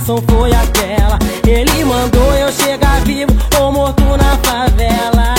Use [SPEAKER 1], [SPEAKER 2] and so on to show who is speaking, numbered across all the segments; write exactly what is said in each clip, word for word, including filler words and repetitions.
[SPEAKER 1] situação foi aquela. Ele mandou eu chegar vivo ou morto na favela.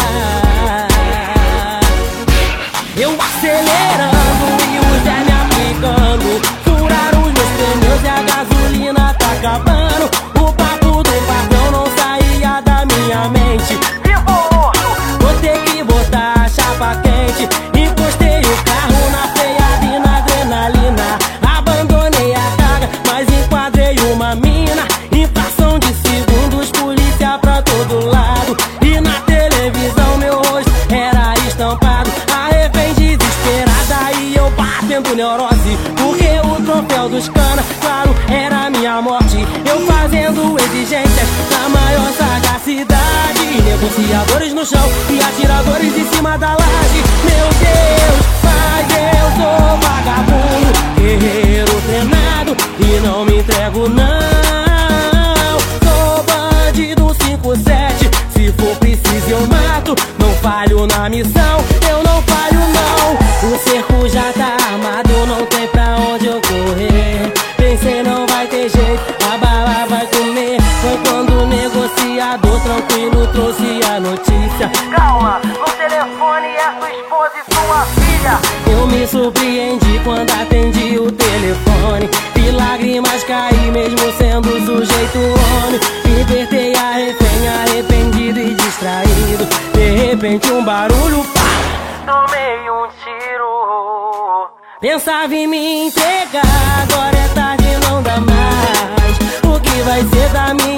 [SPEAKER 1] Eu acelerando e o Zé me aplicando. Furaram os meus pneus e a gasolina tá acabando. O papo do patrão não saía da minha mente. Vivo ou morto? Vou ter que botar a chapa quente. Encostei o carro na freada e na adrenalina. Abandonei a carga, mas enquadrei uma mina. Infração de segundos, polícia pra todo lado. E na televisão meu rosto era estampado. A refém desesperada e eu batendo neurose. Porque o troféu dos cana, claro, era a minha morte. Eu fazendo exigências na maior sagacidade. Negociadores no chão e atiradores em cima da laje. Meu Deus, mas eu sou vagabundo, guerreiro treinado e não me entrego não. Sou bandido cinco sete, se for preciso eu mato. Não falho na missão, eu não falho não. O cerco já tá armado, não tem pra onde eu correr. Pensei não vai ter jeito, a bala vai comer. Foi quando o negociador tranquilo trouxe a notícia.
[SPEAKER 2] Calma, no telefone é sua esposa e sua filha.
[SPEAKER 1] Eu me surpreendi quando atendi o telefone. Vi lágrimas cair mesmo sendo sujeito homem. Libertei a refém, arrependido e distraído. De repente um barulho, pá!
[SPEAKER 2] Tomei um tiro.
[SPEAKER 1] Pensava em me entregar, agora é tarde, não dá mais. O que vai ser da minha